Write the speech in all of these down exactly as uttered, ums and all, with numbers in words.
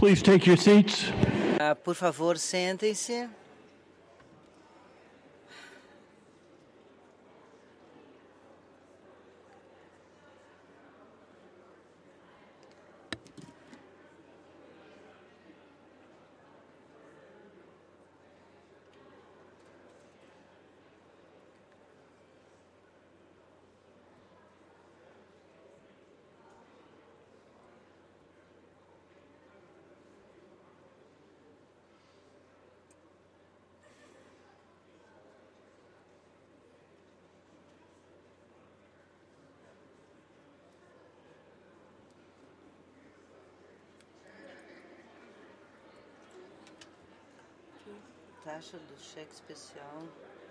Please take your seats. Ah, por favor, sentem-se. Taxa do cheque especial.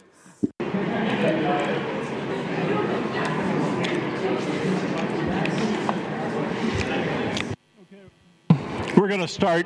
We're going to start.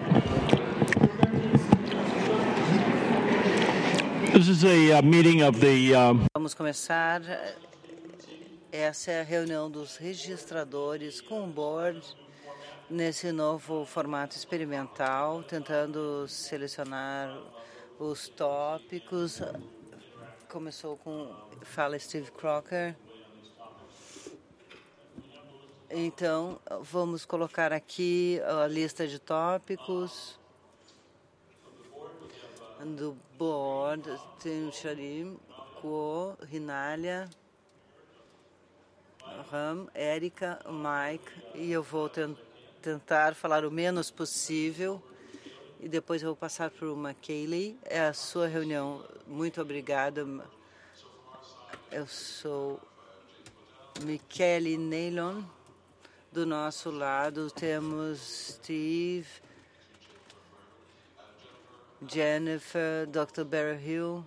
This is a uh, meeting of the. Um... Vamos começar. Essa é a reunião dos registradores com o board nesse novo formato experimental, tentando selecionar os tópicos. Começou com fala Steve Crocker. Então, vamos colocar aqui a lista de tópicos do board. Tem o Sharim, Kuo, Rinália, Ram, Érica, Mike, e eu vou tent- tentar falar o menos possível. E depois eu vou passar para o McKaylee. É a sua reunião. Muito obrigada. Eu sou Michele Neylon. Do nosso lado temos Steve, Jennifer, doutor Barry Hill.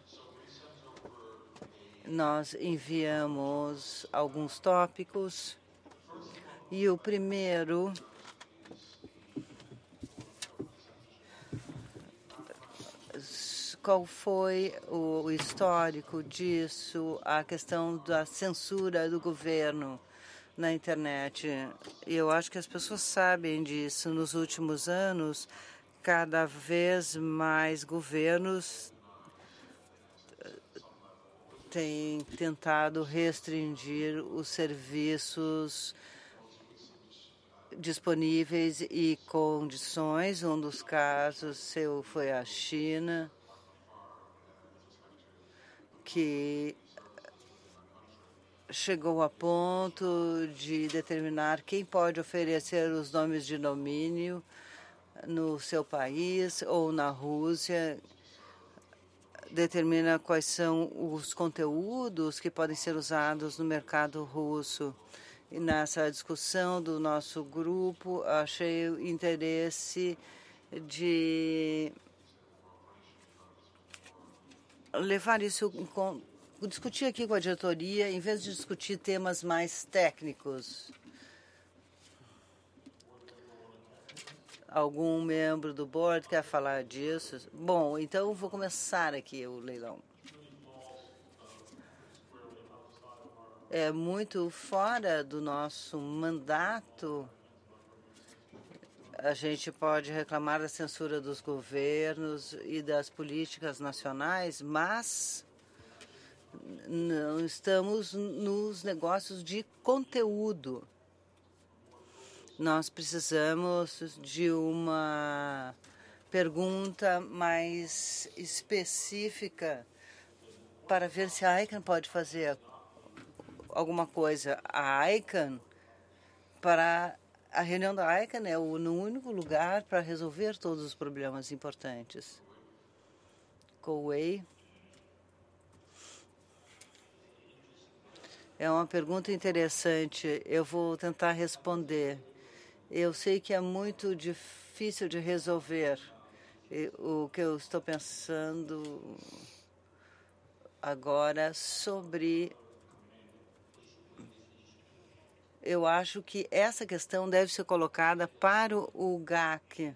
Nós enviamos alguns tópicos. E o primeiro... Qual foi o histórico disso, a questão da censura do governo na internet? Eu acho que as pessoas sabem disso. Nos últimos anos, cada vez mais governos têm tentado restringir os serviços disponíveis e condições. Um dos casos seu foi a China, que chegou a ponto de determinar quem pode oferecer os nomes de domínio no seu país ou na Rússia, determina quais são os conteúdos que podem ser usados no mercado russo. E nessa discussão do nosso grupo, achei o interesse de levar isso em conta, discutir aqui com a diretoria, em vez de discutir temas mais técnicos. Algum membro do board quer falar disso? Bom, então vou começar aqui o leilão. É muito fora do nosso mandato. A gente pode reclamar da censura dos governos e das políticas nacionais, mas não estamos nos negócios de conteúdo. Nós precisamos de uma pergunta mais específica para ver se a ICANN pode fazer alguma coisa. A ICANN, para a reunião da ICANN é o no único lugar para resolver todos os problemas importantes. Coway. É uma pergunta interessante. Eu vou tentar responder. Eu sei que é muito difícil de resolver. O que eu estou pensando agora sobre... Eu acho que essa questão deve ser colocada para o G A C.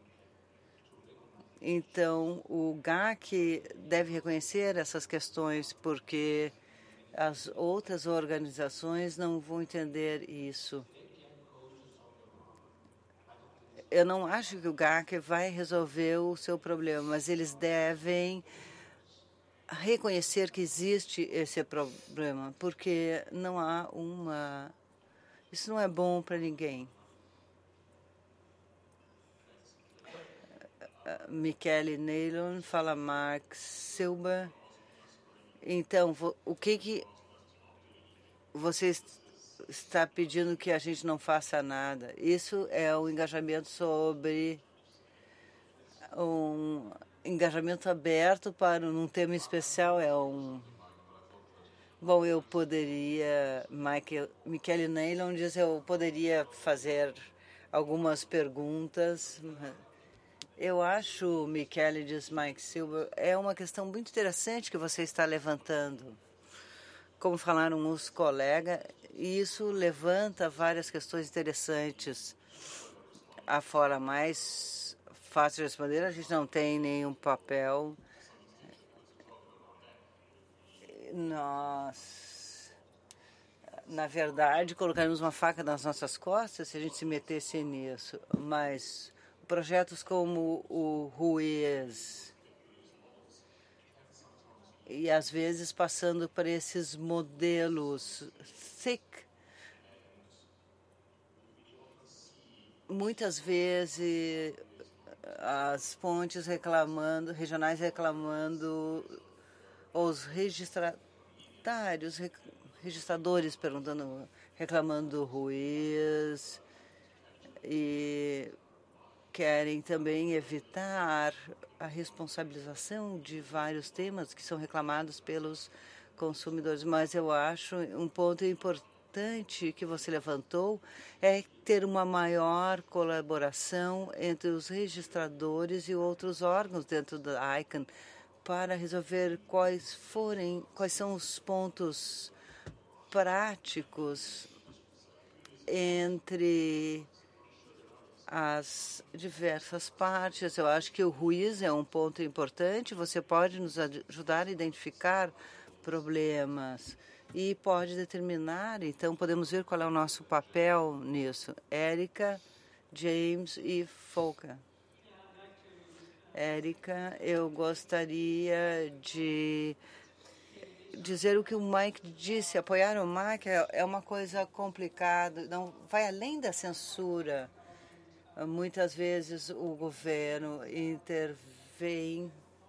Então, o G A C deve reconhecer essas questões, porque as outras organizações não vão entender isso. eu não acho que o G A C vai resolver o seu problema, mas eles devem reconhecer que existe esse problema, porque não há uma... Isso não é bom para ninguém. Michele Neylon, fala Mark Silva. Então, o que que você está pedindo que a gente não faça nada? Isso é um engajamento sobre um engajamento aberto para um tema especial. É um... Bom, eu poderia... Michael, Michele Neylon diz eu poderia fazer algumas perguntas... Eu acho, Michele, diz Mike Silver, é uma questão muito interessante que você está levantando. Como falaram os colegas, isso levanta várias questões interessantes. A forma mais fácil de responder, a gente não tem nenhum papel. Nós, na verdade, colocaríamos uma faca nas nossas costas se a gente se metesse nisso, mas... Projetos como o Ruiz e, às vezes, passando por esses modelos thick, muitas vezes as fontes reclamando, regionais reclamando, os registratários, registradores perguntando, reclamando do Ruiz e... querem também evitar a responsabilização de vários temas que são reclamados pelos consumidores. Mas eu acho um ponto importante que você levantou é ter uma maior colaboração entre os registradores e outros órgãos dentro da I C A N para resolver quais forem, quais são os pontos práticos entre as diversas partes. Eu acho que o Ruiz é um ponto importante. Você pode nos ajudar a identificar problemas e pode determinar. Então, podemos ver qual é o nosso papel nisso. Érica, James e Folca. Érica, eu gostaria de dizer o que o Mike disse. Apoiar o Mike é uma coisa complicada. Não vai além da censura. Muitas vezes o governo intervém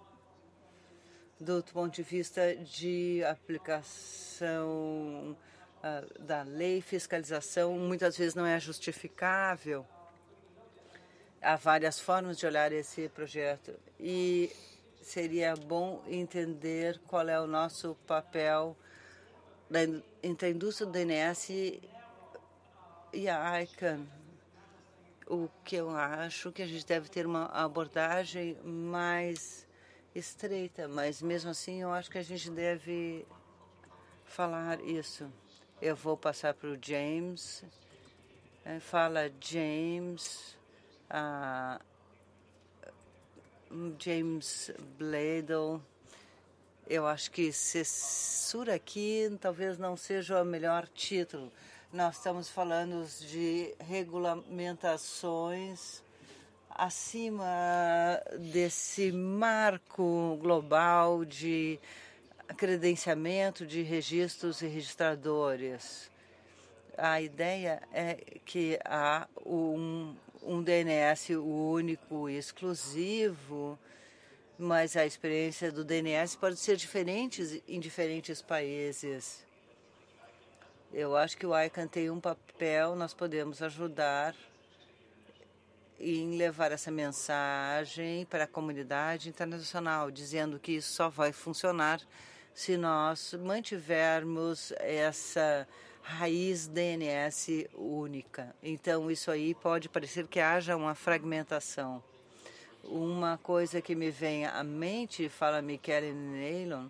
do ponto de vista de aplicação uh, da lei, fiscalização, muitas vezes não é justificável. Há várias formas de olhar esse projeto e seria bom entender qual é o nosso papel da, entre a indústria do D N S e a I C A N. O que eu acho que a gente deve ter uma abordagem mais estreita, mas mesmo assim eu acho que a gente deve falar isso. Eu vou passar para o James. Fala James, uh, James Bladel. Eu acho que censura aqui talvez não seja o melhor título. Nós estamos falando de regulamentações acima desse marco global de credenciamento de registros e registradores. A ideia é que há um, um D N S único e exclusivo, mas a experiência do D N S pode ser diferente em diferentes países. Eu acho que o I C A N tem um papel, nós podemos ajudar em levar essa mensagem para a comunidade internacional, dizendo que isso só vai funcionar se nós mantivermos essa raiz D N S única. Então, isso aí pode parecer que haja uma fragmentação. Uma coisa que me vem à mente, fala Michele Neylon,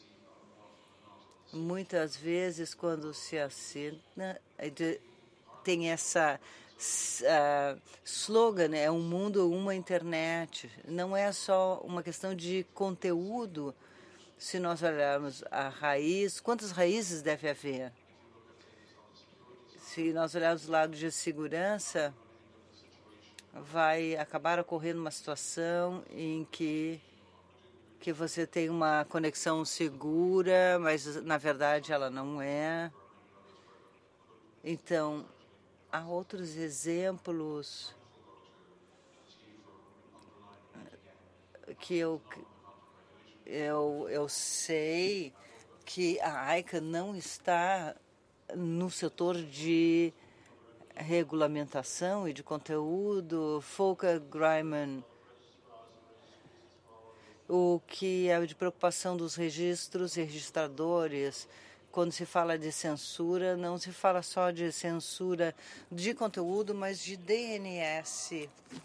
muitas vezes, quando se assina, tem essa uh, slogan, é um mundo, uma internet. Não é só uma questão de conteúdo. Se nós olharmos a raiz, quantas raízes deve haver? Se nós olharmos o lado de segurança, vai acabar ocorrendo uma situação em que que você tem uma conexão segura, mas na verdade ela não é. Então, há outros exemplos que eu, eu, eu sei que a I C A não está no setor de regulamentação e de conteúdo. Volker Greimann, o que é de preocupação dos registros e registradores. Quando se fala de censura, não se fala só de censura de conteúdo, mas de D N S.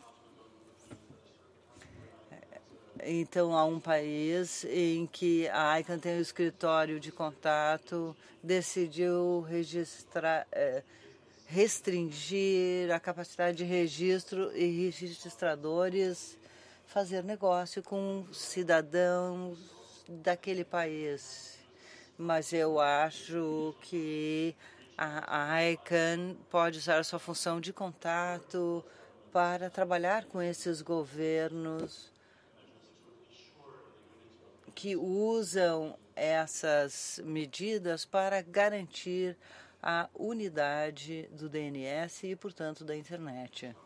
Então, há um país em que a I C A N tem o escritório de contato, decidiu registrar, eh, restringir a capacidade de registro e registradores fazer negócio com cidadãos daquele país. Mas eu acho que a, a I C A N pode usar a sua função de contato para trabalhar com esses governos que usam essas medidas para garantir a unidade do D N S e, portanto, da internet.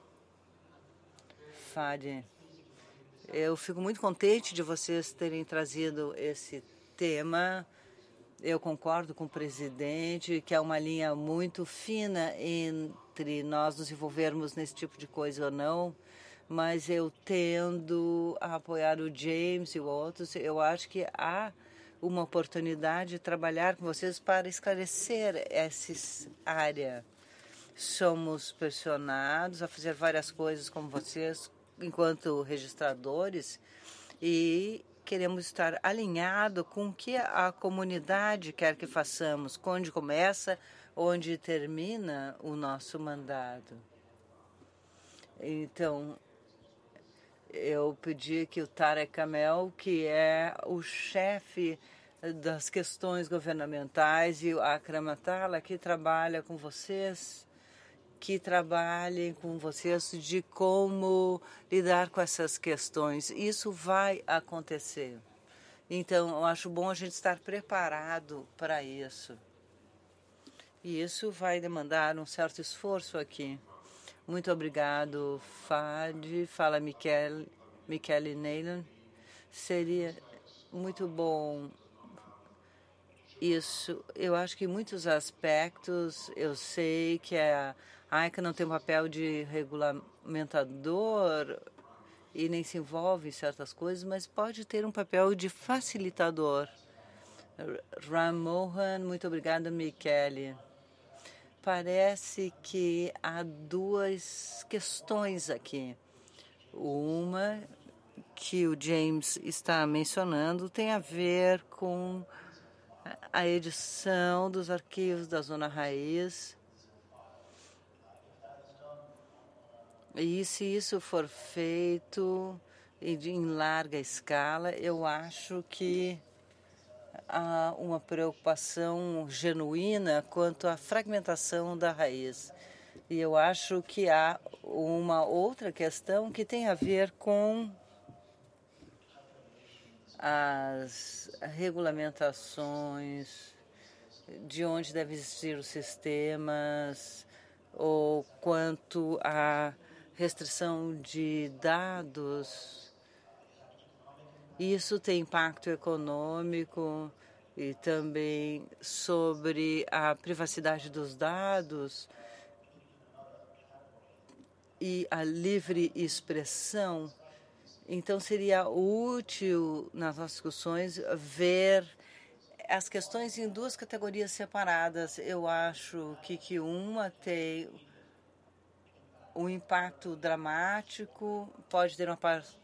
Fadi, eu fico muito contente de vocês terem trazido esse tema. Eu concordo com o presidente que é uma linha muito fina entre nós nos envolvermos nesse tipo de coisa ou não, mas eu tendo a apoiar o James e outros. Eu acho que há uma oportunidade de trabalhar com vocês para esclarecer essa área. Somos pressionados a fazer várias coisas como vocês, enquanto registradores, e queremos estar alinhado com o que a comunidade quer que façamos, onde começa, onde termina o nosso mandato. Então, eu pedi que o Tarek Kamel, que é o chefe das questões governamentais, e o Akram Atala, que trabalha com vocês, que trabalhem com vocês de como lidar com essas questões. Isso vai acontecer. Então, eu acho bom a gente estar preparado para isso. E isso vai demandar um certo esforço aqui. Muito obrigado, Fadi. Fala, Michele, Michele Neylan. Seria muito bom isso. Eu acho que em muitos aspectos, eu sei que a A I C A não tem um papel de regulamentador e nem se envolve em certas coisas, mas pode ter um papel de facilitador. Ram Mohan, muito obrigada, Michele. Parece que há duas questões aqui. Uma que o James está mencionando tem a ver com a edição dos arquivos da Zona Raiz. E se isso for feito em larga escala, eu acho que há uma preocupação genuína quanto à fragmentação da raiz. E eu acho que há uma outra questão que tem a ver com as regulamentações, de onde devem existir os sistemas, ou quanto à restrição de dados. Isso tem impacto econômico e também sobre a privacidade dos dados e a livre expressão. Então, seria útil nas nossas discussões ver as questões em duas categorias separadas. Eu acho que, que uma tem um impacto dramático, pode ter uma parte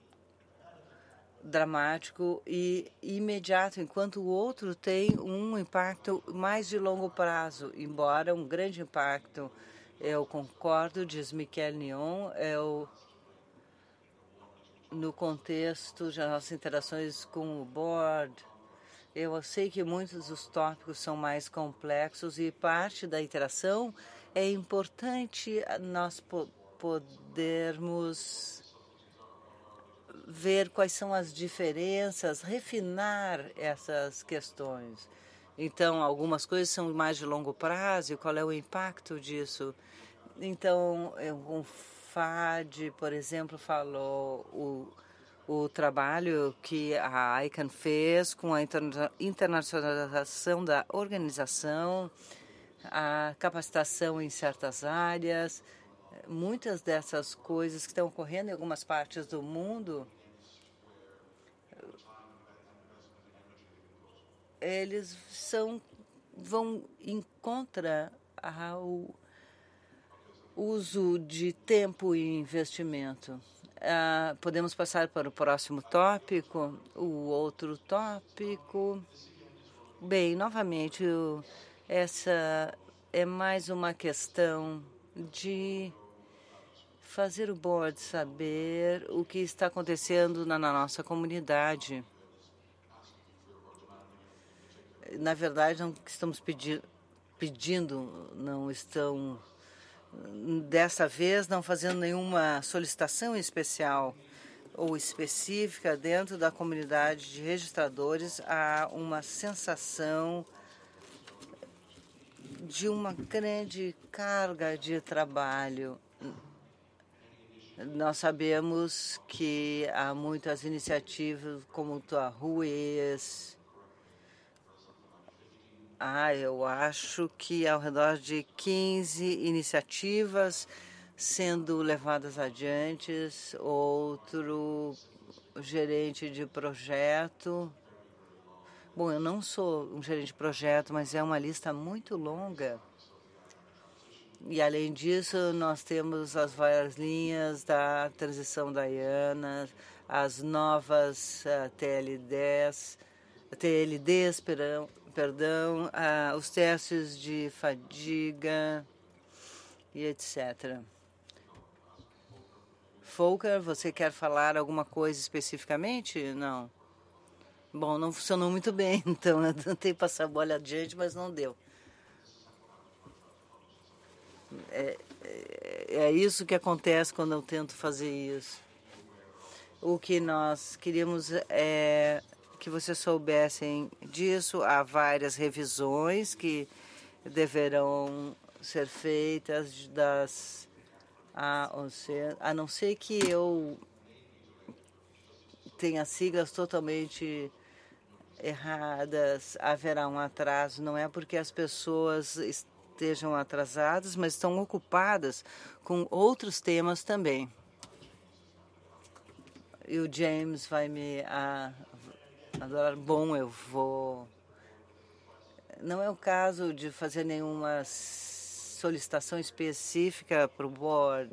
dramático e imediato, enquanto o outro tem um impacto mais de longo prazo, embora um grande impacto. Eu concordo, diz Michele Neon, eu, no contexto de nossas interações com o board, eu sei que muitos dos tópicos são mais complexos e parte da interação é importante nós podermos ver quais são as diferenças, refinar essas questões. Então, algumas coisas são mais de longo prazo, e qual é o impacto disso? Então, o F A D, por exemplo, falou o, o trabalho que a ICANN fez com a interna internacionalização da organização, a capacitação em certas áreas. Muitas dessas coisas que estão ocorrendo em algumas partes do mundo, eles são, vão em contra ao uso de tempo e investimento. Ah, podemos passar para o próximo tópico. O outro tópico, bem, novamente, essa é mais uma questão de fazer o board saber o que está acontecendo na, na nossa comunidade. Na verdade, não estamos pedi pedindo, não estão, dessa vez, não fazendo nenhuma solicitação especial ou específica dentro da comunidade de registradores. Há uma sensação de uma grande carga de trabalho. Nós sabemos que há muitas iniciativas como a Ruiz. Ah, eu acho que ao redor de quinze iniciativas sendo levadas adiante, outro gerente de projeto. Bom, eu não sou um gerente de projeto, mas é uma lista muito longa. E, além disso, nós temos as várias linhas da transição da IANA, as novas uh, T L dez, T L Ds, perdão, perdão uh, os testes de fadiga e etcétera. Volker, você quer falar alguma coisa especificamente? Não. Bom, não funcionou muito bem, então eu tentei passar a bola adiante, mas não deu. É, é, é isso que acontece quando eu tento fazer isso. O que nós queríamos é que vocês soubessem disso. Há várias revisões que deverão ser feitas das a, a não ser que eu tenha siglas totalmente erradas, haverá um atraso. Não é porque as pessoas estejam atrasadas, mas estão ocupadas com outros temas também. E o James vai me adorar. Bom, eu vou... Não é o caso de fazer nenhuma solicitação específica para o board.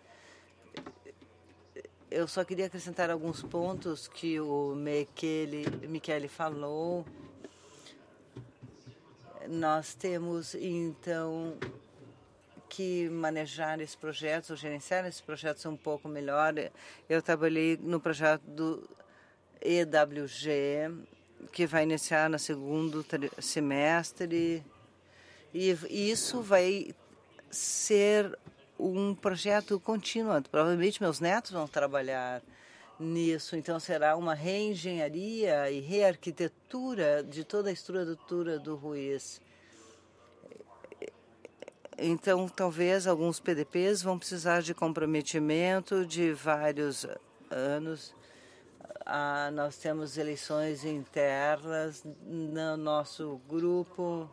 Eu só queria acrescentar alguns pontos que o Michele, Michele falou. Nós temos, então, que manejar esses projetos, ou gerenciar esses projetos um pouco melhor. Eu trabalhei no projeto do E W G, que vai iniciar no segundo semestre, e isso vai ser um projeto contínuo. Provavelmente meus netos vão trabalhar nisso, então será uma reengenharia e rearquitetura de toda a estrutura do Ruiz. Então, talvez alguns P D Ps vão precisar de comprometimento de vários anos. Ah, nós temos eleições internas no nosso grupo.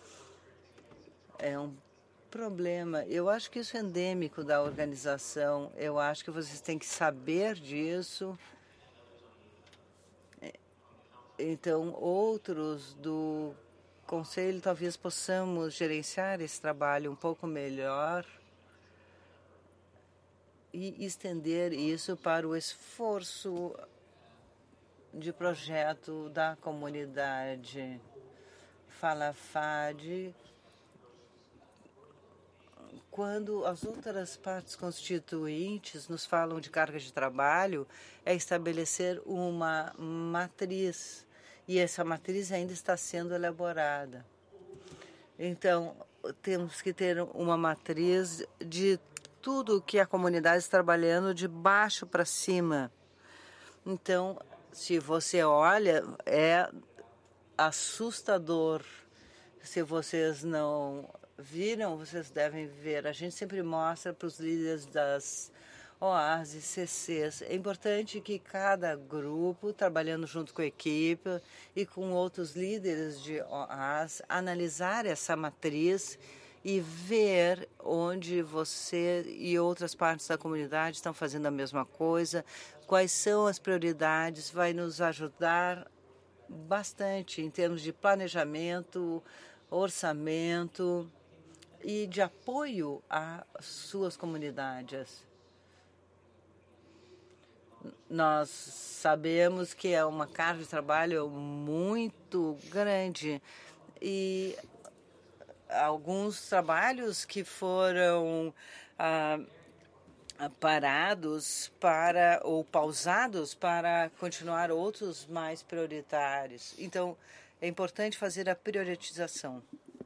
É um problema. Eu acho que isso é endêmico da organização. Eu acho que vocês têm que saber disso. Então, outros do conselho, talvez possamos gerenciar esse trabalho um pouco melhor e estender isso para o esforço de projeto da comunidade. Fala F A D. Quando as outras partes constituintes nos falam de carga de trabalho, é estabelecer uma matriz, e essa matriz ainda está sendo elaborada. Então, temos que ter uma matriz de tudo que a comunidade está trabalhando de baixo para cima. Então, se você olha, é assustador. Se vocês não viram, vocês devem ver. A gente sempre mostra para os líderes das O As e C Cs. É importante que cada grupo, trabalhando junto com a equipe e com outros líderes de O As, analisar essa matriz e ver onde você e outras partes da comunidade estão fazendo a mesma coisa, quais são as prioridades, vai nos ajudar bastante em termos de planejamento, orçamento e de apoio às suas comunidades. Nós sabemos que é uma carga de trabalho muito grande e alguns trabalhos que foram ah, parados para ou pausados para continuar outros mais prioritários. Então, é importante fazer a priorização.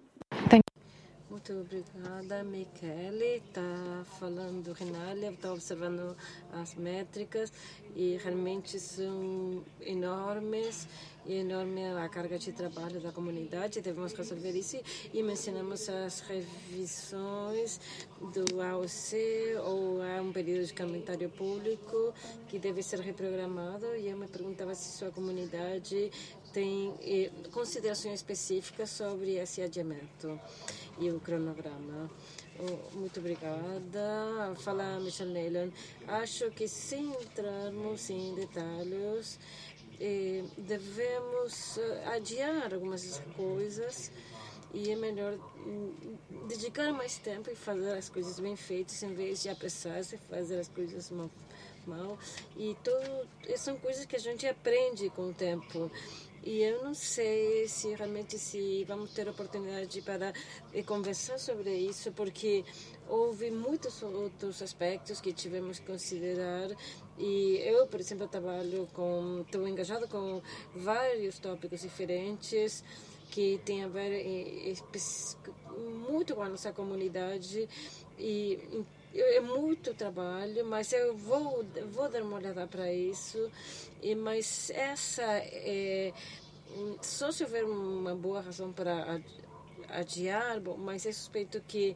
Muito obrigada, Michele. Está falando, Rinália, está observando as métricas e realmente são enormes e enorme a carga de trabalho da comunidade. Devemos resolver isso e mencionamos as revisões do A O C ou há um período de comentário público que deve ser reprogramado e eu me perguntava se sua comunidade tem eh, considerações específicas sobre esse adiamento e o cronograma. Oh, muito obrigada. Fala, Michelle Neylon. Acho que sem entrarmos em detalhes, eh, devemos adiar algumas coisas e é melhor dedicar mais tempo e fazer as coisas bem feitas em vez de apressar-se e fazer as coisas mal. mal. E todo, são coisas que a gente aprende com o tempo. E eu não sei se realmente se vamos ter oportunidade para conversar sobre isso, porque houve muitos outros aspectos que tivemos que considerar. E eu, por exemplo, trabalho com, estou engajado com vários tópicos diferentes que têm a ver muito com a nossa comunidade e é muito trabalho, mas eu vou vou dar uma olhada para isso. E mas essa é só se houver uma boa razão para adiar, bom, mas eu suspeito que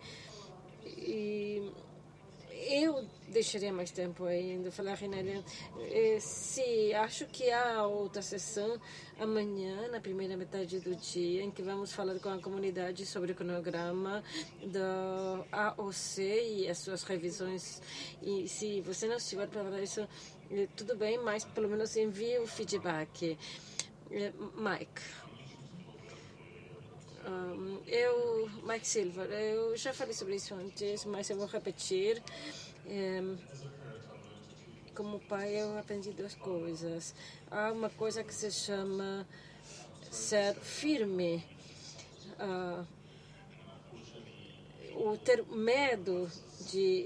e, eu deixaria mais tempo ainda. Falar, Renália, eh, sim, acho que há outra sessão amanhã, na primeira metade do dia, em que vamos falar com a comunidade sobre o cronograma da A O C e as suas revisões. E se você não estiver para falar isso, eh, tudo bem, mas pelo menos envie o feedback. Eh, Mike. Um, eu, Mike Silva, eu já falei sobre isso antes, mas eu vou repetir. Um, como pai, eu aprendi duas coisas. Há uma coisa que se chama ser firme. Uh, o ter medo de,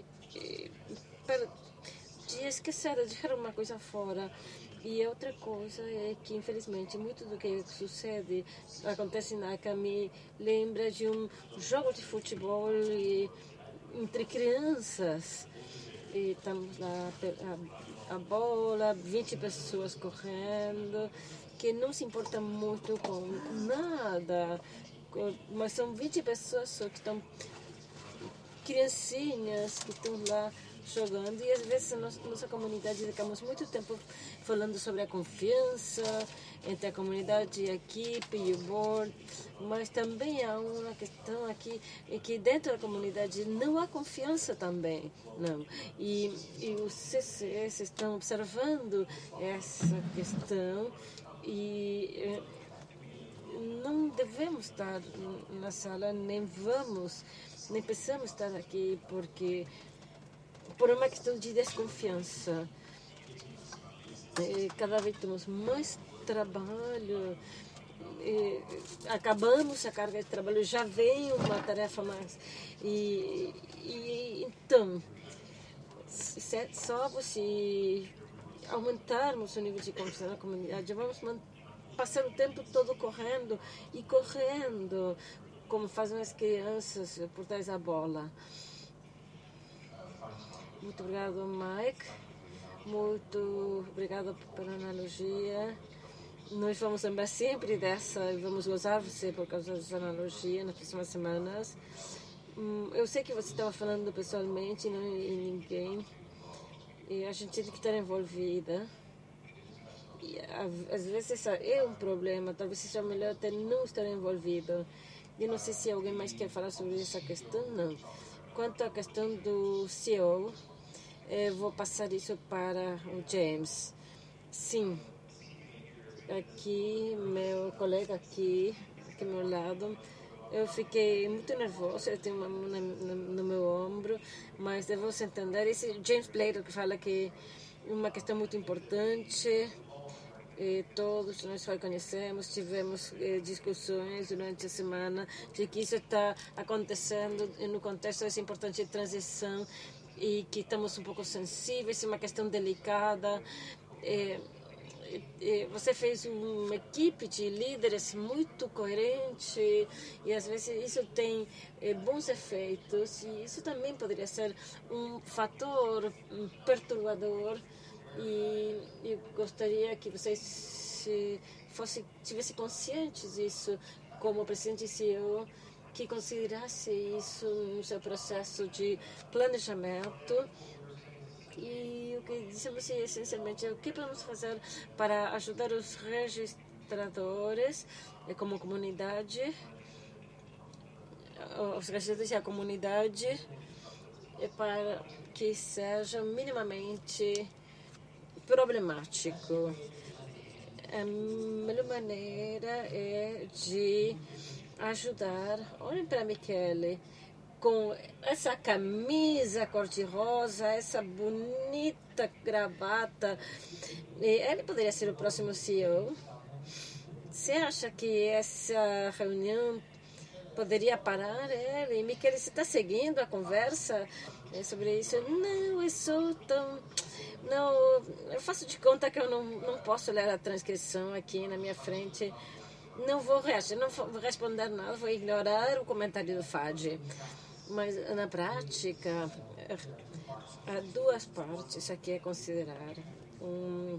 de esquecer, de deixar uma coisa fora. E outra coisa é que, infelizmente, muito do que sucede, acontece na A C A, me lembra de um jogo de futebol e, entre crianças. E estamos lá, a, a bola, vinte pessoas correndo, que não se importa muito com nada, mas são vinte pessoas só que estão, criancinhas que estão lá jogando, e às vezes na nossa, nossa comunidade dedicamos muito tempo falando sobre a confiança entre a comunidade e a equipe e o board, mas também há uma questão aqui é que dentro da comunidade não há confiança também, não. E, e os C Cs estão observando essa questão e não devemos estar na sala, nem vamos, nem precisamos estar aqui porque por uma questão de desconfiança. Cada vez temos mais trabalho, acabamos a carga de trabalho, já vem uma tarefa mais. E, e então, só se aumentarmos o nível de confiança na comunidade, vamos passar o tempo todo correndo e correndo, como fazem as crianças por trás da bola. Muito obrigado, Mike. Muito obrigado pela analogia. Nós vamos lembrar sempre dessa e vamos gozar você por causa dessa analogia nas próximas semanas. Eu sei que você estava falando pessoalmente, não em ninguém. E a gente tem que estar envolvida. E, às vezes é um problema, talvez seja melhor até não estar envolvido. Eu não sei se alguém mais quer falar sobre essa questão, não. Quanto à questão do C E O, eu vou passar isso para o James. Sim, aqui, meu colega aqui, aqui ao meu lado, eu fiquei muito nervosa, eu tenho uma mão no, no meu ombro, mas devo entender, esse James Plato que fala que é uma questão muito importante, e todos nós já conhecemos, tivemos eh, discussões durante a semana de que isso está acontecendo no contexto dessa importante transição e que estamos um pouco sensíveis, é uma questão delicada. Eh, Você fez uma equipe de líderes muito coerente e às vezes isso tem eh, bons efeitos e isso também poderia ser um fator perturbador e eu gostaria que vocês se fosse tivesse conscientes disso como presidente C E O, que considerasse isso no seu processo de planejamento. E o que dissemos essencialmente é o que podemos fazer para ajudar os registradores como comunidade, os registradores e a comunidade, para que seja minimamente problemático. A melhor maneira é de ajudar. Olhem para a Michele, com essa camisa cor-de-rosa, essa bonita gravata. Ele poderia ser o próximo C E O. Você acha que essa reunião poderia parar ele? Michele, você está seguindo a conversa sobre isso? Não, eu sou tão... Não, eu faço de conta que eu não, não posso ler a transcrição aqui na minha frente. Não vou reagir, não vou responder nada, vou ignorar o comentário do Fadi. Mas, na prática, há duas partes aqui a considerar. Um,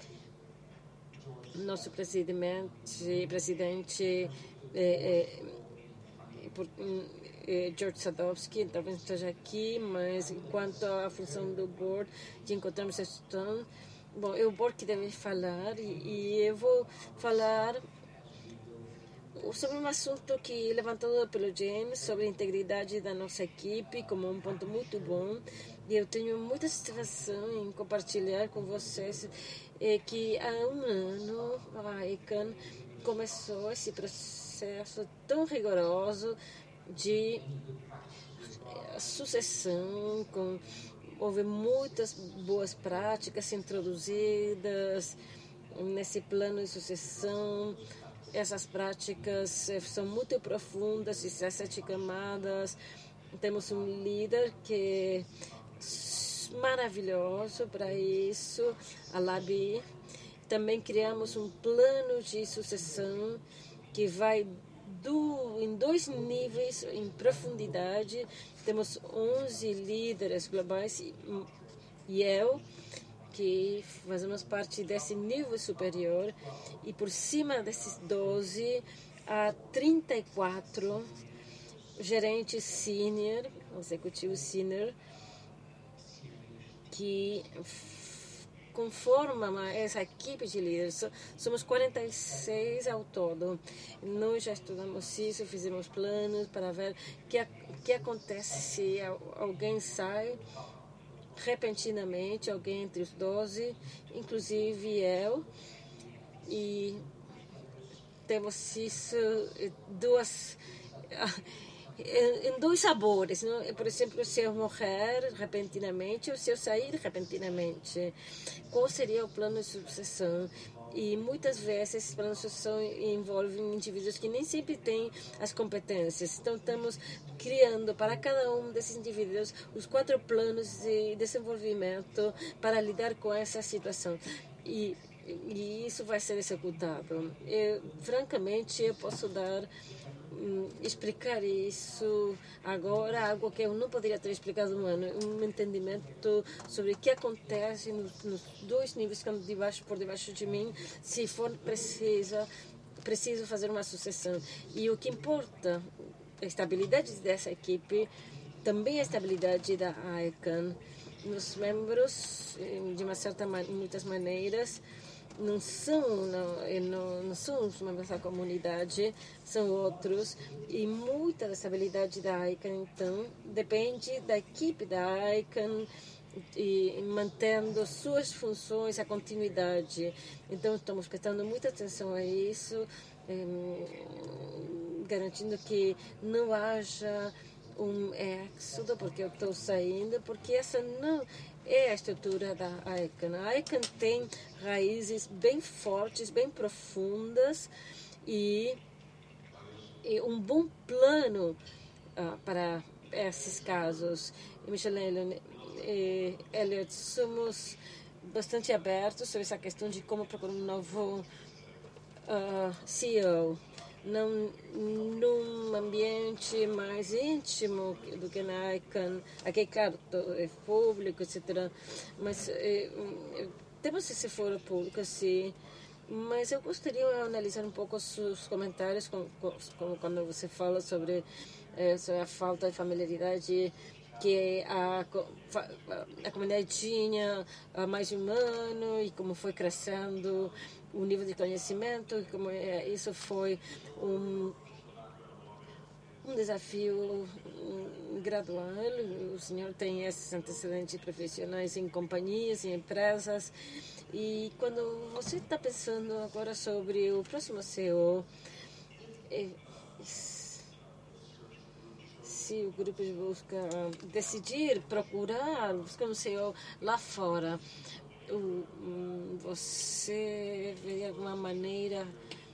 nosso presidente, presidente é, é, por, é, George Sadowski, talvez esteja aqui, mas quanto à função do board, de encontrarmos a questão, bom, é o board que deve falar e, e eu vou falar sobre um assunto que levantado pelo James, sobre a integridade da nossa equipe, como um ponto muito bom. E eu tenho muita satisfação em compartilhar com vocês é, que há um ano a ICANN começou esse processo tão rigoroso de sucessão, com, houve muitas boas práticas introduzidas nesse plano de sucessão. Essas práticas são muito profundas, dezessete camadas. Temos um líder que é maravilhoso para isso, a Labi. Também criamos um plano de sucessão que vai do, em dois níveis em profundidade. Temos onze líderes globais e, e eu, que fazemos parte desse nível superior, e por cima desses doze, há trinta e quatro gerentes senior, executivos senior, que conformam essa equipe de líderes. Somos quarenta e seis ao todo. Nós já estudamos isso, fizemos planos para ver o que, que acontece se alguém sai repentinamente, alguém entre os doze, inclusive eu, e temos isso duas em dois sabores, não? Por exemplo, se eu morrer repentinamente ou se eu sair repentinamente, qual seria o plano de sucessão? E muitas vezes esses planos de sucessão envolvem indivíduos que nem sempre têm as competências. Então, estamos criando para cada um desses indivíduos os quatro planos de desenvolvimento para lidar com essa situação. E, e isso vai ser executado. Eu, francamente, eu posso dar um, explicar isso agora, algo que eu não poderia ter explicado um ano, um entendimento sobre o que acontece nos, nos dois níveis que estão debaixo, por debaixo de mim, se for precisa, preciso fazer uma sucessão. E o que importa, a estabilidade dessa equipe, também a estabilidade da ICANN. Os membros, de uma certa man- muitas maneiras, não são não, não, não são os membros da comunidade, são outros, e muita da estabilidade da ICANN, então, depende da equipe da ICANN e mantendo suas funções, a continuidade. Então, estamos prestando muita atenção a isso, eh, garantindo que não haja um éxodo, porque eu estou saindo, porque essa não é a estrutura da ICANN. A ICANN tem raízes bem fortes, bem profundas e, e um bom plano uh, para esses casos. E Michel e Elliot, somos bastante abertos sobre essa questão de como procurar um novo uh, C E O. Não, num ambiente mais íntimo do que na ICANN. Aqui, claro, é público, etcétera. Mas é, temos esse foro público, sim. Mas eu gostaria de analisar um pouco os seus comentários, como, como quando você fala sobre, é, sobre a falta de familiaridade que a, a comunidade tinha há mais de um ano e como foi crescendo o nível de conhecimento, e como é, isso foi um, um desafio gradual. O senhor tem esses antecedentes profissionais em companhias, em empresas, e quando você está pensando agora sobre o próximo C E O, é, se o grupo busca decidir, procurar, buscar um C E O lá fora, você vê de alguma maneira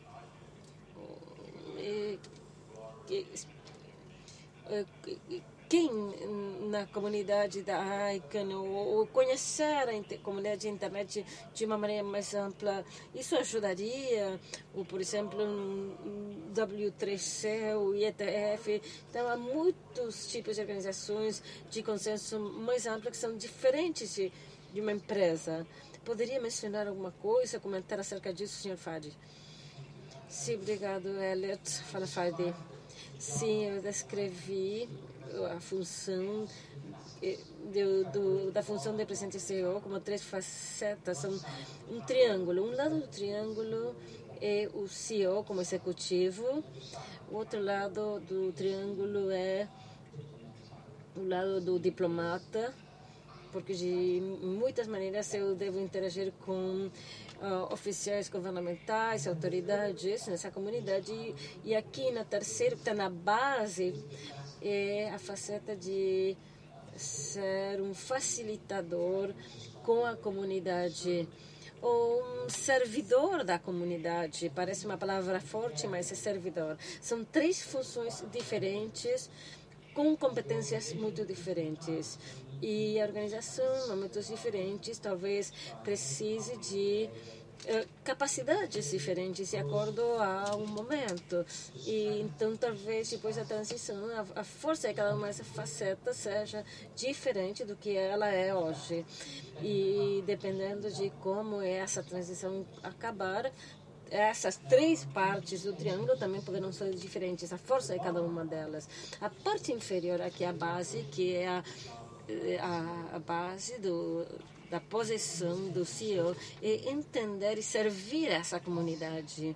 quem na comunidade da ICANN ou conhecer a comunidade de internet de uma maneira mais ampla, isso ajudaria, ou por exemplo um W três C, o I E T F. Então há muitos tipos de organizações de consenso mais amplo que são diferentes de de uma empresa. Poderia mencionar alguma coisa, comentar acerca disso, senhor Fadi? Sim, obrigado, Elliot. Fala, Fadi. Sim, eu descrevi a função do, do, da função de presidente C E O como três facetas. São um triângulo. Um lado do triângulo é o C E O como executivo. O outro lado do triângulo é o lado do diplomata, porque de muitas maneiras eu devo interagir com uh, oficiais governamentais, autoridades nessa comunidade. E, e aqui na terceira, que está na base, é a faceta de ser um facilitador com a comunidade, ou um servidor da comunidade. Parece uma palavra forte, mas é servidor. São três funções diferentes, com competências muito diferentes. E a organização, em momentos diferentes, talvez precise de eh, capacidades diferentes de acordo a um momento. E então, talvez, depois da transição, a, a força de cada uma dessas facetas seja diferente do que ela é hoje. E dependendo de como essa transição acabar, essas três partes do triângulo também poderão ser diferentes, a força de cada uma delas. A parte inferior aqui é a base, que é a, a, a base do, da posição do C E O, é entender e servir essa comunidade.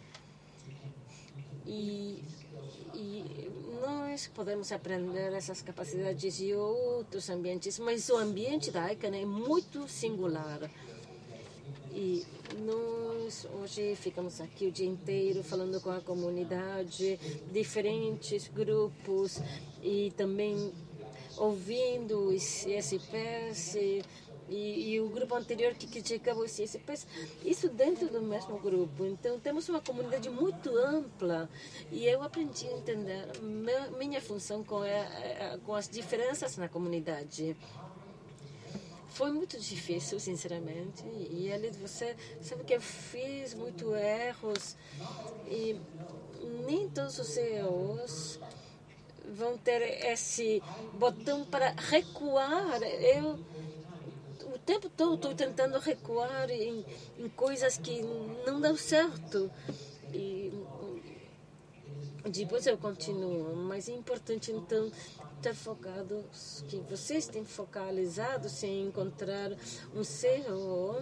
E, e nós podemos aprender essas capacidades de outros ambientes, mas o ambiente da ICANN é muito singular. E nós hoje ficamos aqui o dia inteiro falando com a comunidade, diferentes grupos, e também ouvindo os I S Ps e, e o grupo anterior que criticava os I S Ps, isso dentro do mesmo grupo. Então temos uma comunidade muito ampla, e eu aprendi a entender minha função com, a, com as diferenças na comunidade. foi muito difícil, sinceramente. E ele, você sabe que eu fiz muitos erros e nem todos os C E Os vão ter esse botão para recuar. Eu o tempo todo estou tentando recuar em, em coisas que não dão certo. E depois eu continuo. Mas é importante, então, estar focado, que vocês têm focalizados em encontrar um C E O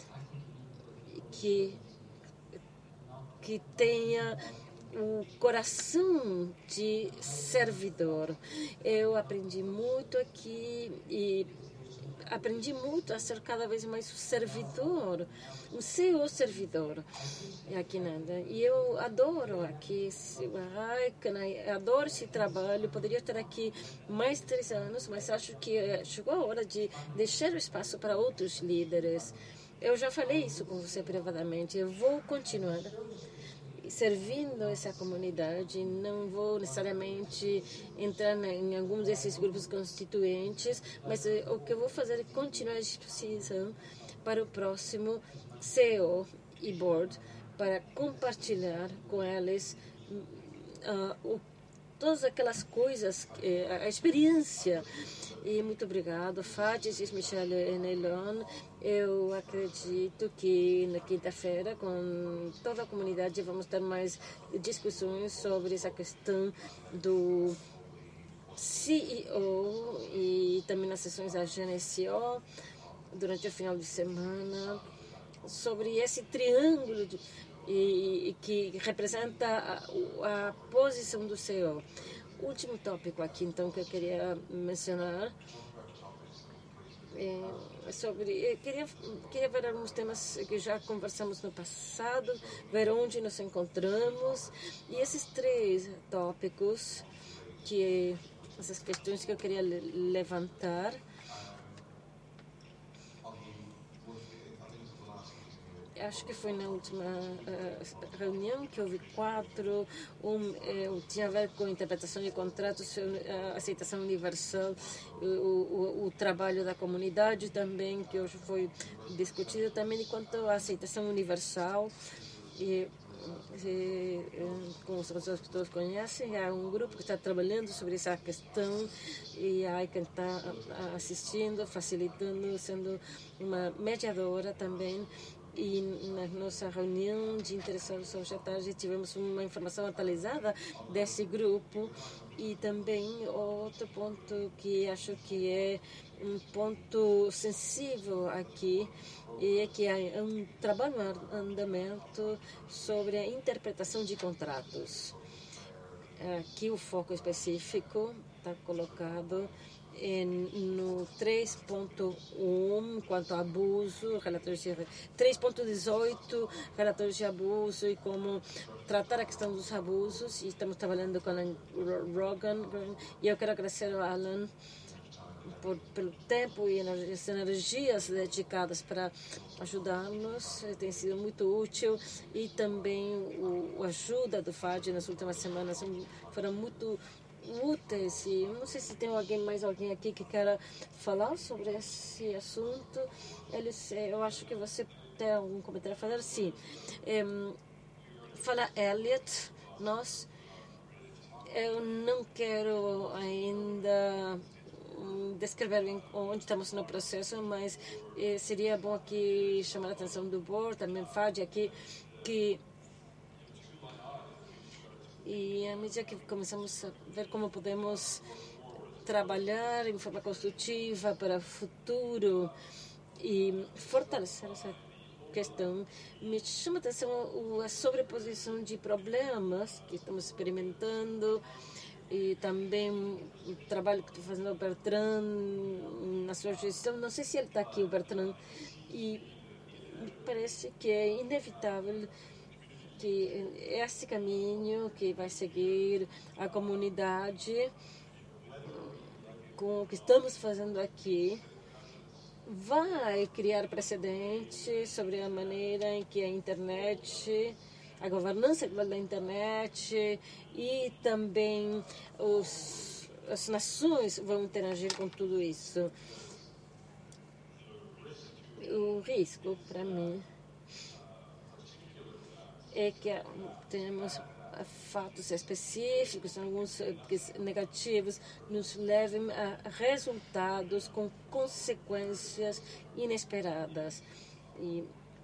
que, que tenha o coração de servidor. Eu aprendi muito aqui e aprendi muito a ser cada vez mais um servidor, um C E O servidor aqui nada. E eu adoro aqui, eu adoro esse trabalho. Poderia estar aqui mais três anos, mas acho que chegou a hora de deixar o espaço para outros líderes. Eu já falei isso com você privadamente. Eu vou continuar servindo essa comunidade, não vou necessariamente entrar em alguns desses grupos constituintes, mas o que eu vou fazer é continuar a disposição para o próximo C E O e board, para compartilhar com eles uh, o, todas aquelas coisas, a experiência. E muito obrigado, Fadis, Michel e Neilon. Eu acredito que na quinta-feira, com toda a comunidade, vamos ter mais discussões sobre essa questão do C E O e também nas sessões da G N S O durante o final de semana, sobre esse triângulo de, e, e que representa a, a posição do C E O. Último tópico aqui, então, que eu queria mencionar é sobre... Eu queria, queria ver alguns temas que já conversamos no passado, ver onde nos encontramos. E esses três tópicos, que essas questões que eu queria levantar, acho que foi na última uh, reunião que houve quatro. Um eh, tinha a ver com interpretação de contratos, uh, aceitação universal, o, o, o trabalho da comunidade também, que hoje foi discutido também, enquanto a aceitação universal. E, e, como as pessoas que todos conhecem, há um grupo que está trabalhando sobre essa questão e há quem está assistindo, facilitando, sendo uma mediadora também. E na nossa reunião de interessados hoje à tarde tivemos uma informação atualizada desse grupo. E também outro ponto que acho que é um ponto sensível aqui é que há um trabalho em andamento sobre a interpretação de contratos. Aqui o foco específico está colocado em, no três ponto um, quanto a abuso, relatórios de três ponto dezoito, relatórios de abuso e como tratar a questão dos abusos. E estamos trabalhando com Alan Rogan, e eu quero agradecer ao Alan por, pelo tempo e as energias dedicadas para ajudar-nos. Tem sido muito útil, e também o, a ajuda do F A D nas últimas semanas foram muito úteis. E não sei se tem alguém mais alguém aqui que queira falar sobre esse assunto. Eles, eu acho que você tem algum comentário a fazer. Sim. Um, fala Elliot, nós eu não quero ainda descrever bem onde estamos no processo, mas eh, seria bom aqui chamar a atenção do board, também F A D aqui, que e à medida que começamos a ver como podemos trabalhar em forma construtiva para o futuro e fortalecer essa questão, me chama a atenção a sobreposição de problemas que estamos experimentando, e também o trabalho que estou fazendo o Bertrand na sua gestão. Não sei se ele está aqui, o Bertrand, e me parece que é inevitável que esse caminho que vai seguir a comunidade com o que estamos fazendo aqui vai criar precedentes sobre a maneira em que a internet, a governança global da internet e também os, as nações vão interagir com tudo isso. O risco, para mim, é que temos fatos específicos, alguns negativos, nos levem a resultados com consequências inesperadas. E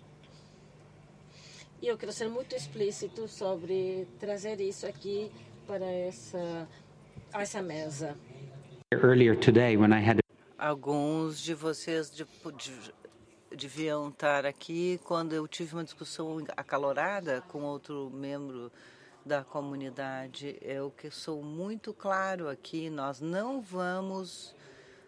eu quero ser muito explícito sobre trazer isso aqui para essa, essa mesa. Earlier today, when I had Alguns de vocês de, de, deviam estar aqui quando eu tive uma discussão acalorada com outro membro da comunidade. Eu que sou muito claro aqui, nós não vamos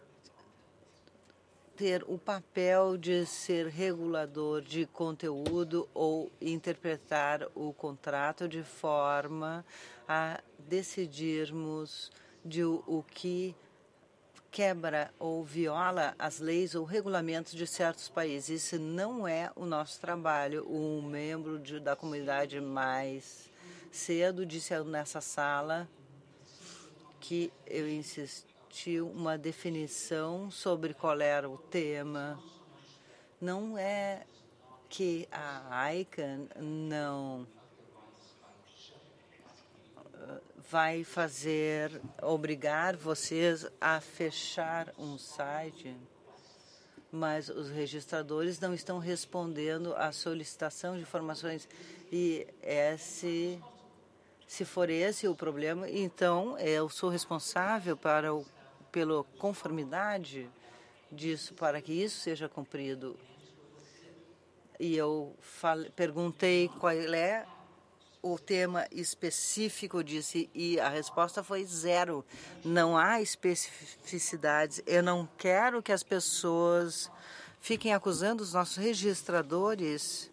ter o papel de ser regulador de conteúdo ou interpretar o contrato de forma a decidirmos de o, o que quebra ou viola as leis ou regulamentos de certos países. Isso não é o nosso trabalho. Um membro de, da comunidade mais cedo disse nessa sala que eu insisti uma definição sobre qual era o tema. Não é que a I C A N não vai fazer, obrigar vocês a fechar um site, mas os registradores não estão respondendo à solicitação de informações. E esse, se for esse o problema, então eu sou responsável para o pela conformidade disso, para que isso seja cumprido. E eu falei, perguntei qual é o tema específico disso, e a resposta foi zero. Não há especificidades. Eu não quero que as pessoas fiquem acusando os nossos registradores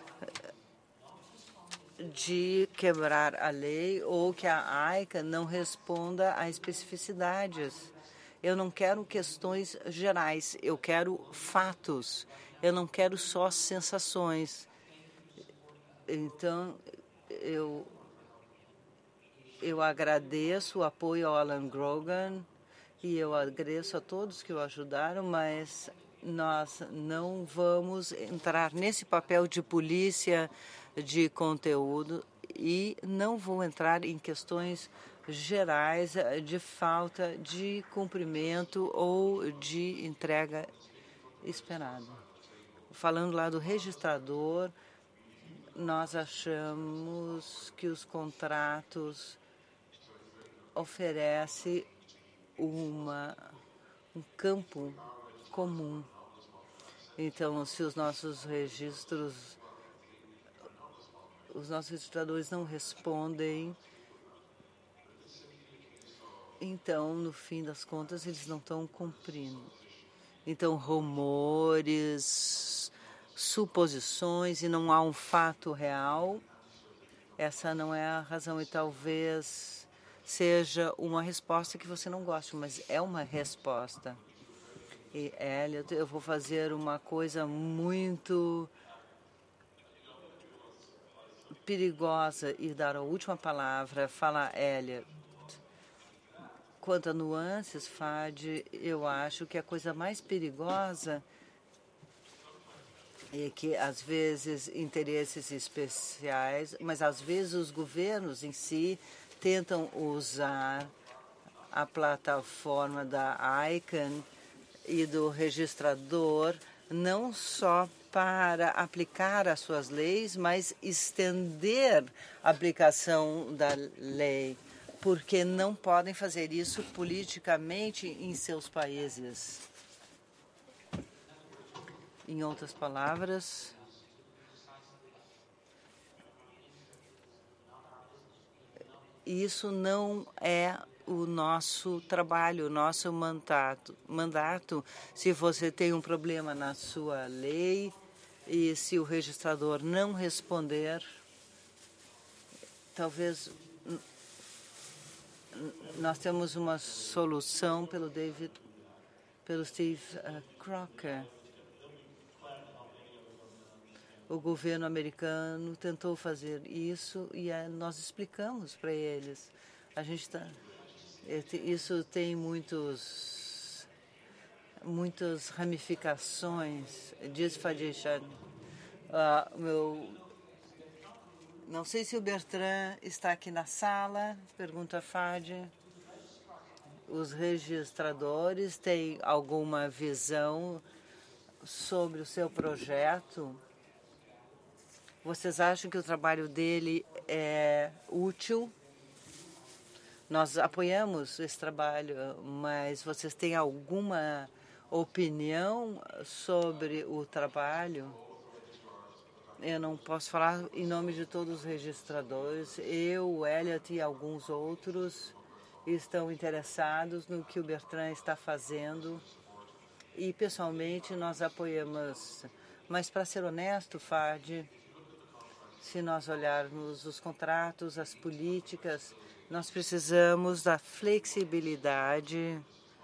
de quebrar a lei ou que a I C A N não responda a especificidades. Eu não quero questões gerais, eu quero fatos, eu não quero só sensações. Então, eu, eu agradeço o apoio ao Alan Grogan e eu agradeço a todos que o ajudaram, mas nós não vamos entrar nesse papel de polícia de conteúdo e não vou entrar em questões gerais de falta de cumprimento ou de entrega esperada. Falando lá do registrador, nós achamos que os contratos oferecem uma, um campo comum. Então, se os nossos registros, os nossos registradores não respondem, então, no fim das contas, eles não estão cumprindo. Então, rumores, suposições e não há um fato real, essa não é a razão. E talvez seja uma resposta que você não goste, mas é uma resposta. E, Elliot, eu vou fazer uma coisa muito perigosa e dar a última palavra. Fala, Elliot. Quanto a nuances, Fad, eu acho que a coisa mais perigosa é que, às vezes, interesses especiais, mas, às vezes, os governos em si tentam usar a plataforma da I C A N e do registrador não só para aplicar as suas leis, mas estender a aplicação da lei, porque não podem fazer isso politicamente em seus países. Em outras palavras, isso não é o nosso trabalho, o nosso mandato. mandato. Se você tem um problema na sua lei e se o registrador não responder, talvez nós temos uma solução pelo David, pelo Steve uh, Crocker. O governo americano tentou fazer isso e uh, nós explicamos para eles. A gente tá, isso tem muitos muitas ramificações, diz Fadishan. Uh, meu, não sei se o Bertrand está aqui na sala, pergunta a Fadi. Os registradores têm alguma visão sobre o seu projeto? Vocês acham que o trabalho dele é útil? Nós apoiamos esse trabalho, mas vocês têm alguma opinião sobre o trabalho? Eu não posso falar em nome de todos os registradores. Eu, o Elliot e alguns outros estão interessados no que o Bertrand está fazendo e, pessoalmente, nós apoiamos. Mas, para ser honesto, Fadi, se nós olharmos os contratos, as políticas, nós precisamos da flexibilidade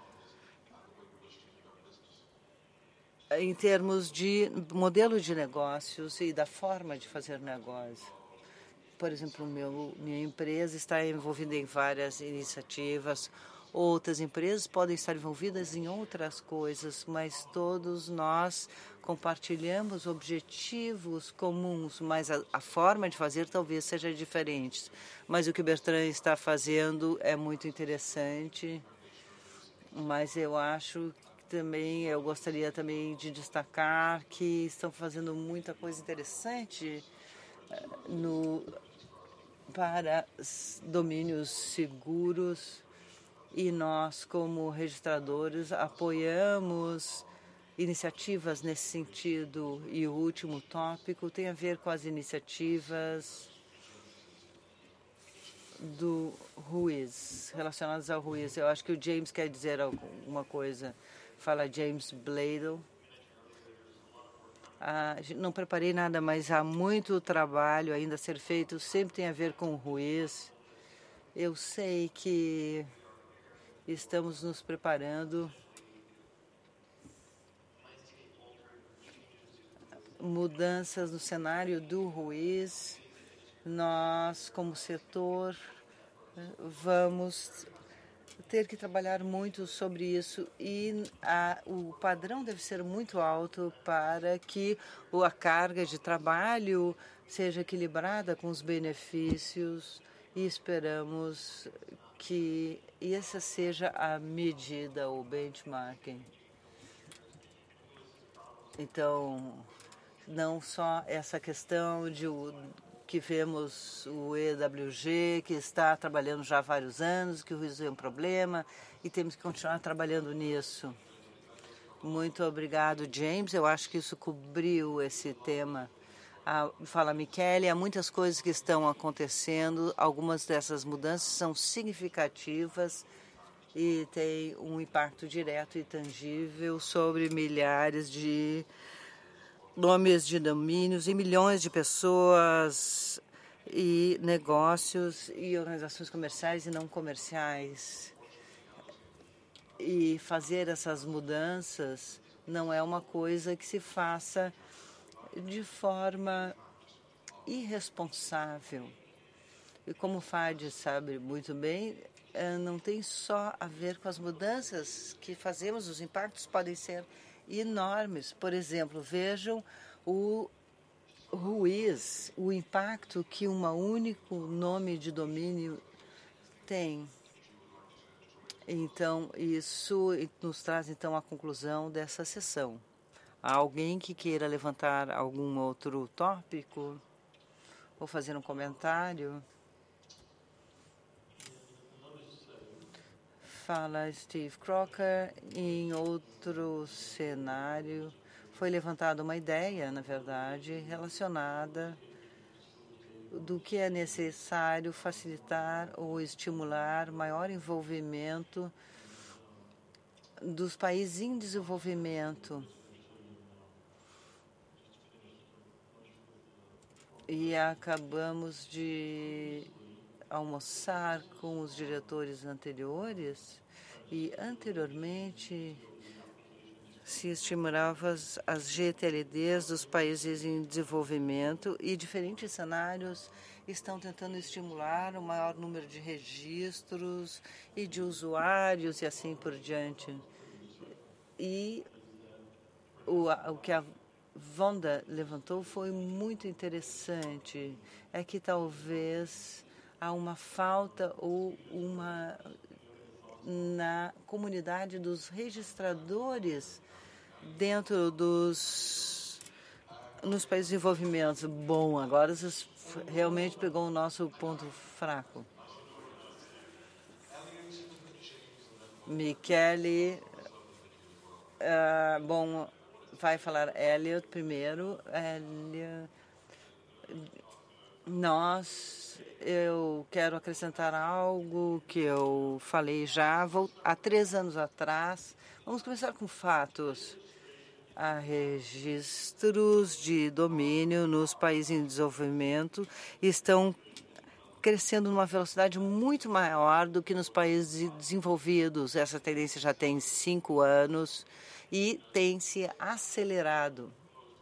em termos de modelo de negócios e da forma de fazer negócio. Por exemplo, meu, minha empresa está envolvida em várias iniciativas, outras empresas podem estar envolvidas em outras coisas, mas todos nós compartilhamos objetivos comuns, mas a, a forma de fazer talvez seja diferente. Mas o que o Bertrand está fazendo é muito interessante, mas eu acho que também, eu gostaria também de destacar que estão fazendo muita coisa interessante no, para domínios seguros e nós, como registradores, apoiamos iniciativas nesse sentido. E o último tópico tem a ver com as iniciativas do Ruiz, relacionadas ao Ruiz. Eu acho que o James quer dizer alguma coisa. Fala James Bladel. Ah, não preparei nada, mas há muito trabalho ainda a ser feito, sempre tem a ver com o Ruiz. Eu sei que estamos nos preparando. Mudanças no cenário do Ruiz. Nós, como setor, vamos ter que trabalhar muito sobre isso e a, o padrão deve ser muito alto para que a carga de trabalho seja equilibrada com os benefícios e esperamos que essa seja a medida, o benchmarking. Então, não só essa questão de que vemos o E W G, que está trabalhando já há vários anos, que o Ruiz é um problema e temos que continuar trabalhando nisso. Muito obrigado, James. Eu acho que isso cobriu esse tema. Ah, fala, Michele, há muitas coisas que estão acontecendo. Algumas dessas mudanças são significativas e têm um impacto direto e tangível sobre milhares de nomes de domínios e milhões de pessoas e negócios e organizações comerciais e não comerciais. E fazer essas mudanças não é uma coisa que se faça de forma irresponsável. E como o Fadi sabe muito bem, não tem só a ver com as mudanças que fazemos, os impactos podem ser enormes. Por exemplo, vejam o Ruiz, o impacto que um único nome de domínio tem. Então, isso nos traz então a conclusão dessa sessão. Há alguém que queira levantar algum outro tópico ou fazer um comentário? Fala Steve Crocker. Em outro cenário, foi levantada uma ideia, na verdade, relacionada do que é necessário facilitar ou estimular maior envolvimento dos países em desenvolvimento. E acabamos de almoçar com os diretores anteriores e anteriormente se estimulava as, as G T L Ds dos países em desenvolvimento e diferentes cenários estão tentando estimular o maior número de registros e de usuários e assim por diante. E o, o que a Wanda levantou foi muito interessante. É que talvez há uma falta ou uma na comunidade dos registradores dentro dos nos países de desenvolvimento. Bom, agora você realmente pegou o nosso ponto fraco. Michele, uh, bom, vai falar Elliot primeiro. Elliot, nós, eu quero acrescentar algo que eu falei já vou, há três anos atrás. Vamos começar com fatos. Há registros de domínio nos países em desenvolvimento estão crescendo numa velocidade muito maior do que nos países desenvolvidos. Essa tendência já tem cinco anos e tem se acelerado.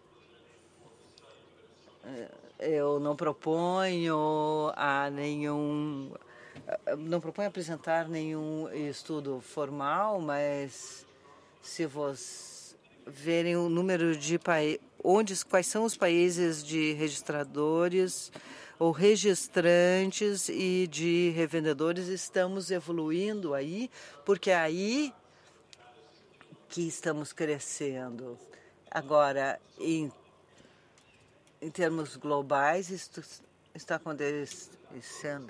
Eu não proponho a nenhum, não proponho apresentar nenhum estudo formal, mas se você verem o número de países, onde, quais são os países de registradores ou registrantes e de revendedores, estamos evoluindo aí, porque é aí que estamos crescendo. Agora, em, em termos globais, isto está acontecendo.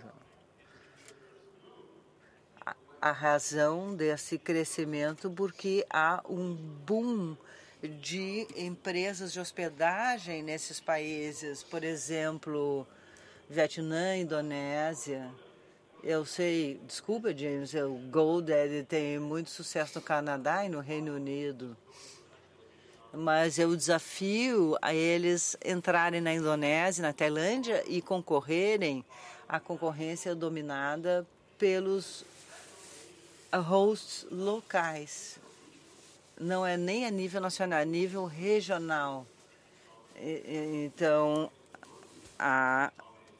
A razão desse crescimento porque há um boom de empresas de hospedagem nesses países, por exemplo, Vietnã, Indonésia. Eu sei, desculpa, James, o GoDaddy tem muito sucesso no Canadá e no Reino Unido, mas eu desafio a eles entrarem na Indonésia, na Tailândia e concorrerem à concorrência dominada pelos hosts locais. Não é nem a nível nacional, é a nível regional. Então, a,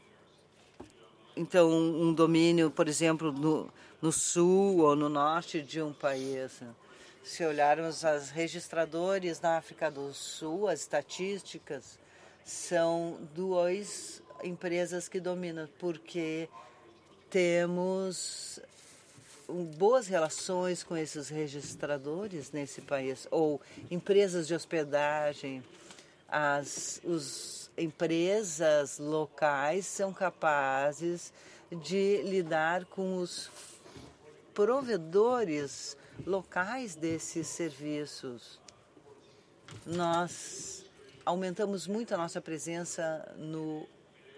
então um domínio, por exemplo, no, no sul ou no norte de um país. Se olharmos as registradores na África do Sul, as estatísticas, são duas empresas que dominam, porque temos boas relações com esses registradores nesse país, ou empresas de hospedagem. As os empresas locais são capazes de lidar com os provedores locais desses serviços. Nós aumentamos muito a nossa presença no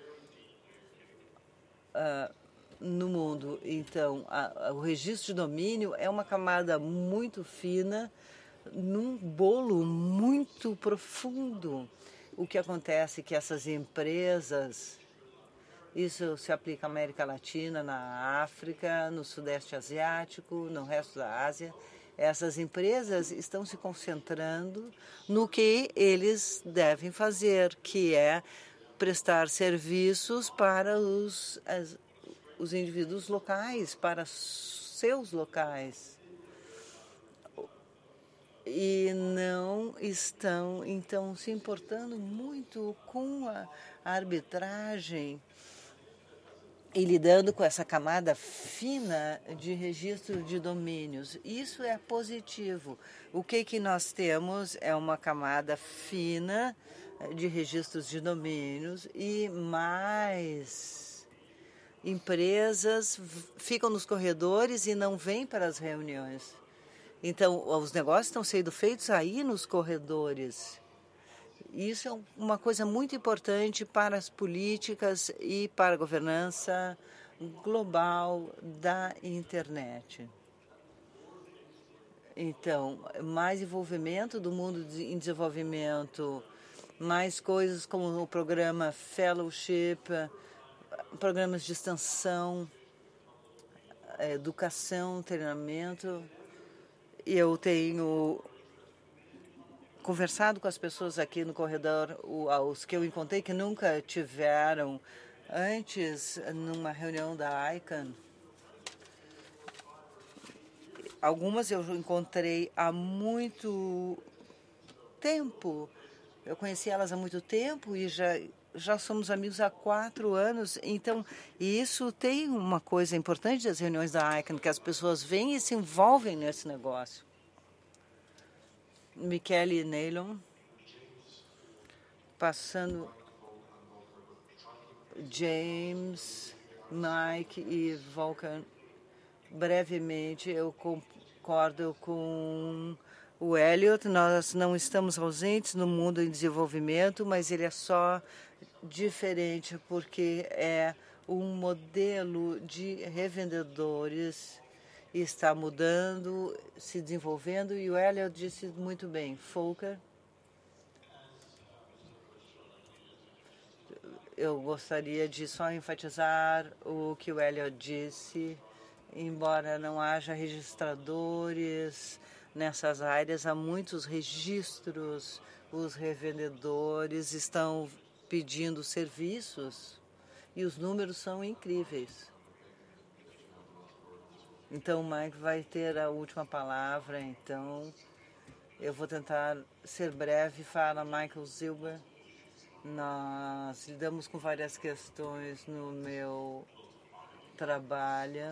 uh, no mundo. Então, a, a, o registro de domínio é uma camada muito fina, num bolo muito profundo. O que acontece é que essas empresas, isso se aplica à América Latina, na África, no Sudeste Asiático, no resto da Ásia, essas empresas estão se concentrando no que eles devem fazer, que é prestar serviços para os as, os indivíduos locais, para seus locais. E não estão, então, se importando muito com a arbitragem e lidando com essa camada fina de registro de domínios. Isso é positivo. O que, que nós temos é uma camada fina de registros de domínios e mais empresas ficam nos corredores e não vêm para as reuniões. Então, os negócios estão sendo feitos aí nos corredores. Isso é uma coisa muito importante para as políticas e para a governança global da internet. Então, mais envolvimento do mundo em desenvolvimento, mais coisas como o programa Fellowship, programas de extensão, educação, treinamento. Eu tenho conversado com as pessoas aqui no corredor, os que eu encontrei que nunca tiveram antes numa reunião da I C A N. algumas eu encontrei há muito tempo. Eu conheci elas há muito tempo e já, já somos amigos há quatro anos. Então, isso tem uma coisa importante das reuniões da I C A N, que as pessoas vêm e se envolvem nesse negócio. Michele Neylon, passando James, Mike e Volkan. Brevemente, eu concordo com o Elliot. Nós não estamos ausentes no mundo em desenvolvimento, mas ele é só diferente porque é um modelo de revendedores está mudando, se desenvolvendo, e o Elliot disse muito bem. Volker, eu gostaria de só enfatizar o que o Elliot disse. Embora não haja registradores nessas áreas, há muitos registros, os revendedores estão pedindo serviços e os números são incríveis. Então, o Mike vai ter a última palavra, então eu vou tentar ser breve. Fala, Michael Zilber. Nós lidamos com várias questões no meu trabalho,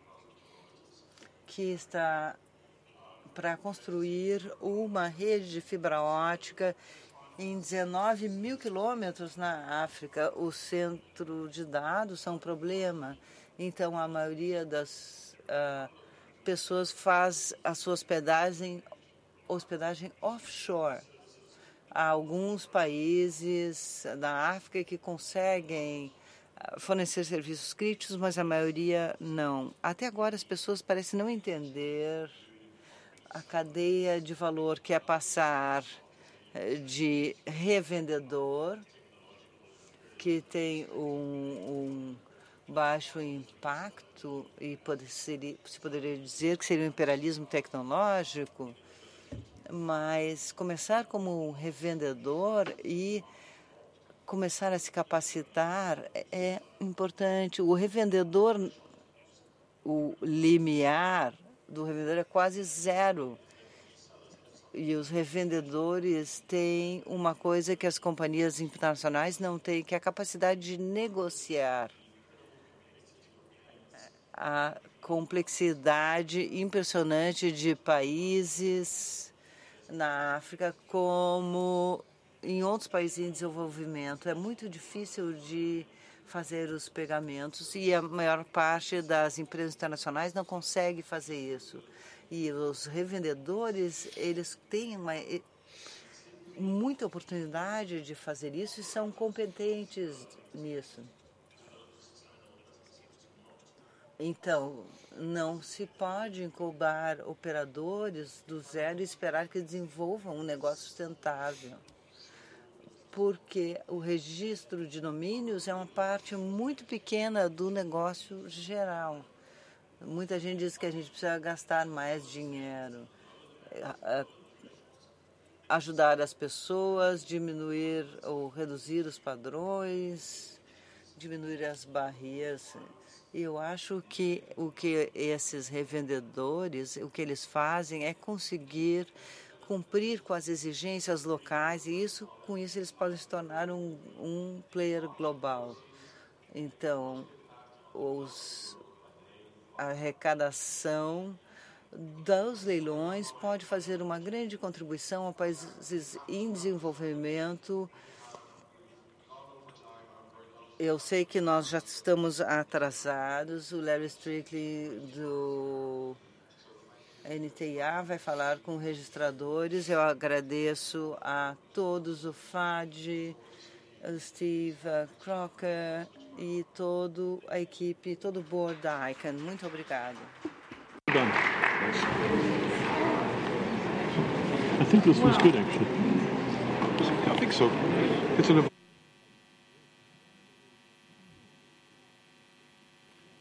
que está para construir uma rede de fibra ótica em dezenove mil quilômetros na África. O centro de dados são um problema, então a maioria das uh, pessoas faz a sua hospedagem, hospedagem offshore. Há alguns países da África que conseguem fornecer serviços críticos, mas a maioria não. Até agora as pessoas parecem não entender a cadeia de valor que é passar de revendedor, que tem um, um baixo impacto, e pode ser, se poderia dizer que seria um imperialismo tecnológico, mas começar como um revendedor e começar a se capacitar é importante. O revendedor, o limiar do revendedor é quase zero. E os revendedores têm uma coisa que as companhias internacionais não têm, que é a capacidade de negociar. A complexidade impressionante de países na África, como em outros países em desenvolvimento, é muito difícil de fazer os pagamentos e a maior parte das empresas internacionais não consegue fazer isso. E os revendedores, eles têm uma, muita oportunidade de fazer isso e são competentes nisso. Então, não se pode incubar operadores do zero e esperar que desenvolvam um negócio sustentável, porque o registro de domínios é uma parte muito pequena do negócio geral. Muita gente diz que a gente precisa gastar mais dinheiro, ajudar as pessoas, diminuir ou reduzir os padrões, diminuir as barreiras. Eu acho que o que esses revendedores, o que eles fazem é conseguir cumprir com as exigências locais, e isso, com isso eles podem se tornar um, um player global. Então, os, a arrecadação dos leilões pode fazer uma grande contribuição a países em desenvolvimento. Eu sei que nós já estamos atrasados. O Larry Strickley do N T A vai falar com registradores. Eu agradeço a todos, o Fad, o Steve Crocker e toda a equipe, todo o board da I C A N. Muito obrigado. Done. I think this was good, actually. I think so. It's an